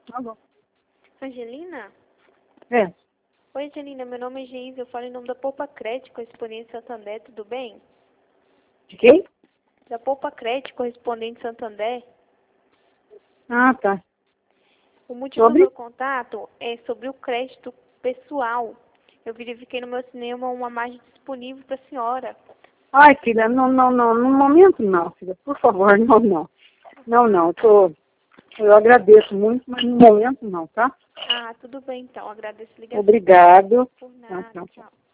Tá bom. Angelina? É. Oi, Angelina, meu nome é Geise, eu falo em nome da Poupa Crédito, correspondente Santander, tudo bem? De quem? Da Poupa Crédito, correspondente Santander. Ah, tá. O motivo do Sobre? meu contato é sobre o crédito pessoal. Eu verifiquei no meu cinema uma margem disponível para a senhora. Ai, filha, não, no momento não, filha, por favor, não. Não, eu agradeço muito, mas no momento não, tá? Ah, tudo bem então, agradeço a ligação. Obrigado. Por Tá, nada, tá. tchau.